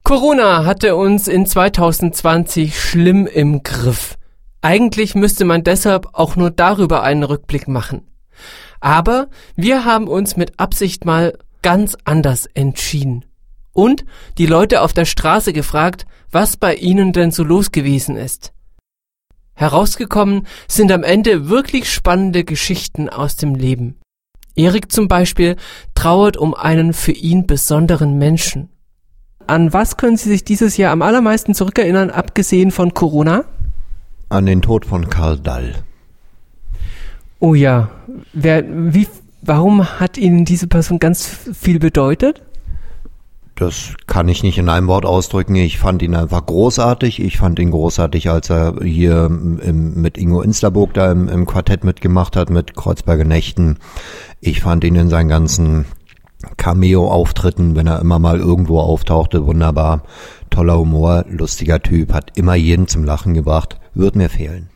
Corona hatte uns in 2020 schlimm im Griff. Eigentlich müsste man deshalb auch nur darüber einen Rückblick machen. Aber wir haben uns mit Absicht mal ganz anders entschieden. Und die Leute auf der Straße gefragt, was bei ihnen denn so los gewesen ist. Herausgekommen sind am Ende wirklich spannende Geschichten aus dem Leben. Erik zum Beispiel trauert um einen für ihn besonderen Menschen. An was können Sie sich dieses Jahr am allermeisten zurückerinnern, abgesehen von Corona? An den Tod von Karl Dall. Oh ja, warum hat Ihnen diese Person ganz viel bedeutet? Das kann ich nicht in einem Wort ausdrücken. Ich fand ihn einfach großartig. Ich fand ihn großartig, als er hier mit Ingo Insterburg da im Quartett mitgemacht hat, mit Kreuzberger Nächten. Ich fand ihn in seinen ganzen Cameo-Auftritten, wenn er immer mal irgendwo auftauchte, wunderbar. Toller Humor, lustiger Typ, hat immer jeden zum Lachen gebracht. Wird mir fehlen.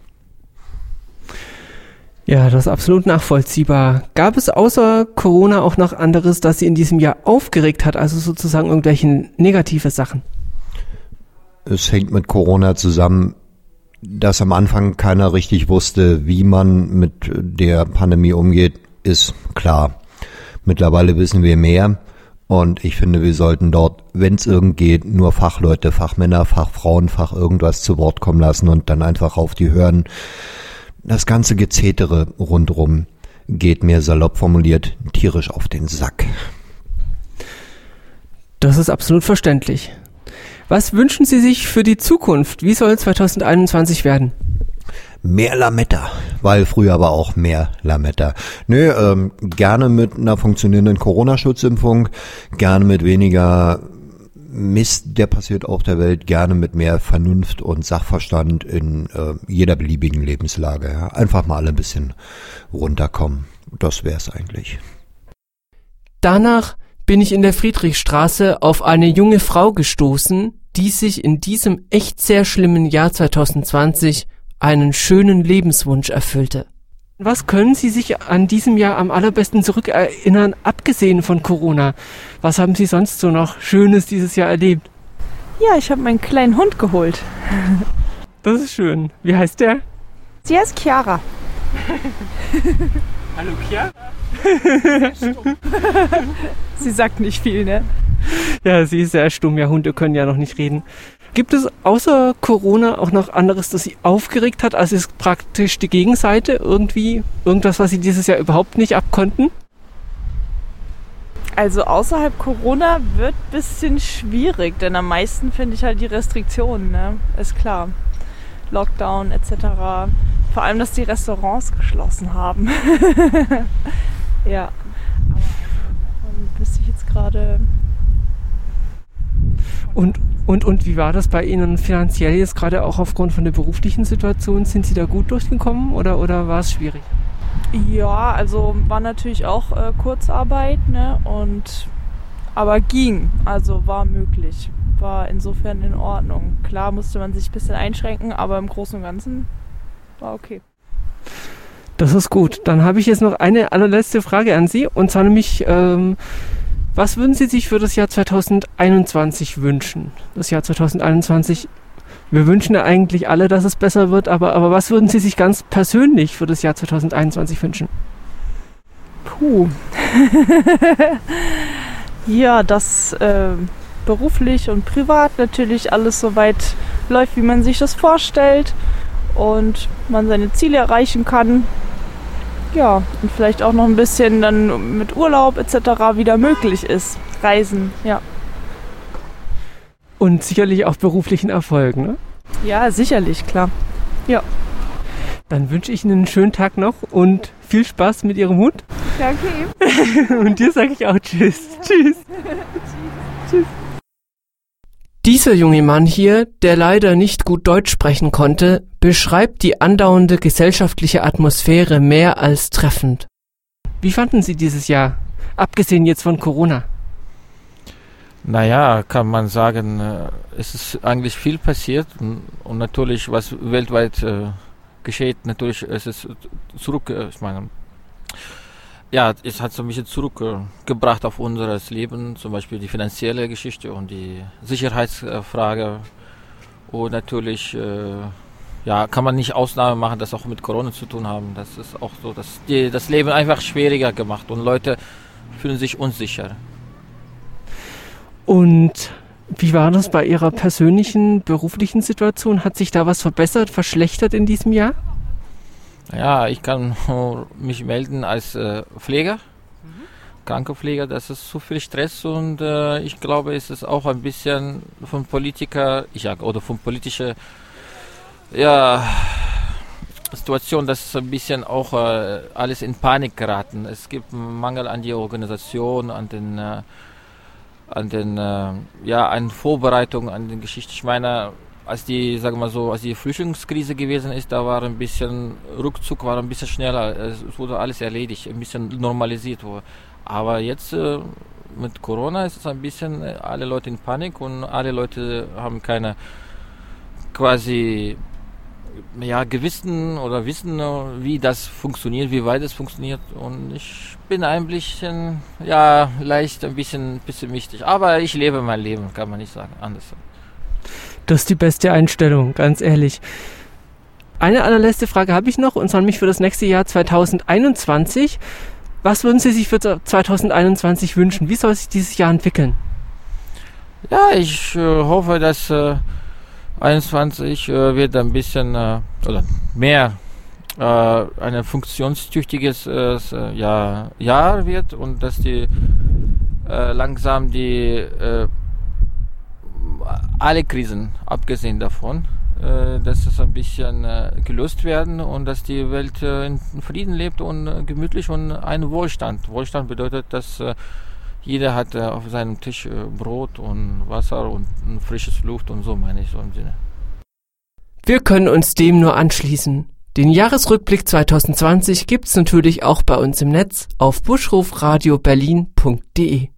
Ja, das ist absolut nachvollziehbar. Gab es außer Corona auch noch anderes, das Sie in diesem Jahr aufgeregt hat, also sozusagen irgendwelche negative Sachen? Es hängt mit Corona zusammen, dass am Anfang keiner richtig wusste, wie man mit der Pandemie umgeht, ist klar. Mittlerweile wissen wir mehr und ich finde, wir sollten dort, wenn es irgend geht, nur Fachleute, Fachmänner, Fachfrauen, Fach irgendwas zu Wort kommen lassen und dann einfach auf die hören. Das ganze Gezetere rundrum geht mir salopp formuliert tierisch auf den Sack. Das ist absolut verständlich. Was wünschen Sie sich für die Zukunft? Wie soll 2021 werden? Mehr Lametta, weil früher war auch mehr Lametta. Gerne mit einer funktionierenden Corona-Schutzimpfung, gerne mit weniger Mist, der passiert auf der Welt, gerne mit mehr Vernunft und Sachverstand in jeder beliebigen Lebenslage. Ja. Einfach mal alle ein bisschen runterkommen. Das wär's eigentlich. Danach bin ich in der Friedrichstraße auf eine junge Frau gestoßen, die sich in diesem echt sehr schlimmen Jahr 2020 einen schönen Lebenswunsch erfüllte. Was können Sie sich an diesem Jahr am allerbesten zurückerinnern, abgesehen von Corona? Was haben Sie sonst so noch Schönes dieses Jahr erlebt? Ja, ich habe meinen kleinen Hund geholt. Das ist schön. Wie heißt der? Sie heißt Chiara. Hallo Chiara. Sie sagt nicht viel, ne? Ja, sie ist sehr stumm. Ja, Hunde können ja noch nicht reden. Gibt es außer Corona auch noch anderes, das Sie aufgeregt hat? Also ist praktisch die Gegenseite irgendwas, was Sie dieses Jahr überhaupt nicht abkonnten? Also außerhalb Corona wird ein bisschen schwierig, denn am meisten finde ich halt die Restriktionen, ne? Ist klar. Lockdown etc. Vor allem, dass die Restaurants geschlossen haben. Ja. Aber wüsste ich jetzt gerade... Und wie war das bei Ihnen finanziell jetzt gerade auch aufgrund von der beruflichen Situation? Sind Sie da gut durchgekommen oder war es schwierig? Ja, also war natürlich auch Kurzarbeit, ne? Aber ging, also war möglich. War insofern in Ordnung. Klar musste man sich ein bisschen einschränken, aber im Großen und Ganzen war okay. Das ist gut. Dann habe ich jetzt noch eine allerletzte Frage an Sie und zwar nämlich... was würden Sie sich für das Jahr 2021 wünschen? Das Jahr 2021, wir wünschen ja eigentlich alle, dass es besser wird, aber was würden Sie sich ganz persönlich für das Jahr 2021 wünschen? Puh. Ja, dass beruflich und privat natürlich alles so weit läuft, wie man sich das vorstellt und man seine Ziele erreichen kann. Ja, und vielleicht auch noch ein bisschen dann mit Urlaub etc. wieder möglich ist. Reisen, ja. Und sicherlich auch beruflichen Erfolg, ne? Ja, sicherlich, klar. Ja. Dann wünsche ich Ihnen einen schönen Tag noch und viel Spaß mit Ihrem Hund. Danke. Und dir sage ich auch Tschüss. Tschüss. Tschüss. Dieser junge Mann hier, der leider nicht gut Deutsch sprechen konnte, beschreibt die andauernde gesellschaftliche Atmosphäre mehr als treffend. Wie fanden Sie dieses Jahr, abgesehen jetzt von Corona? Naja, kann man sagen, es ist eigentlich viel passiert und natürlich, was weltweit geschieht, natürlich es ist zurück, ja, es hat so ein bisschen zurückgebracht auf unser Leben, zum Beispiel die finanzielle Geschichte und die Sicherheitsfrage. Und natürlich ja, kann man nicht Ausnahme machen, das auch mit Corona zu tun haben. Das ist auch so, dass das Leben einfach schwieriger gemacht und Leute fühlen sich unsicher. Und wie war das bei Ihrer persönlichen, beruflichen Situation? Hat sich da was verbessert, verschlechtert in diesem Jahr? Ja, ich kann mich melden als Pfleger, Krankenpfleger. Das ist zu viel Stress und ich glaube, es ist auch ein bisschen von Politiker, oder von politischer Situation, dass es ein bisschen auch alles in Panik geraten. Es gibt einen Mangel an die Organisation, an Vorbereitungen, an den Geschichten. Ich meine, als die Flüchtlingskrise gewesen ist, da war ein bisschen Rückzug, war ein bisschen schneller. Es wurde alles erledigt, ein bisschen normalisiert. Aber jetzt mit Corona ist es ein bisschen alle Leute in Panik und alle Leute haben keine quasi Gewissen oder wissen, wie das funktioniert, wie weit es funktioniert. Und ich bin ein bisschen, leicht ein bisschen pessimistisch. Aber ich lebe mein Leben, kann man nicht sagen, anders. Das ist die beste Einstellung, ganz ehrlich. Eine allerletzte Frage habe ich noch, und zwar mich für das nächste Jahr 2021. Was würden Sie sich für 2021 wünschen? Wie soll sich dieses Jahr entwickeln? Ja, ich hoffe, dass 2021 wird ein bisschen oder mehr ein funktionstüchtiges Jahr wird und dass die langsam alle Krisen, abgesehen davon, dass es ein bisschen gelöst werden und dass die Welt in Frieden lebt und gemütlich und ein Wohlstand. Wohlstand bedeutet, dass jeder hat auf seinem Tisch Brot und Wasser und frisches Luft und so, meine ich so im Sinne. Wir können uns dem nur anschließen. Den Jahresrückblick 2020 gibt's natürlich auch bei uns im Netz auf buschhofradioberlin.de.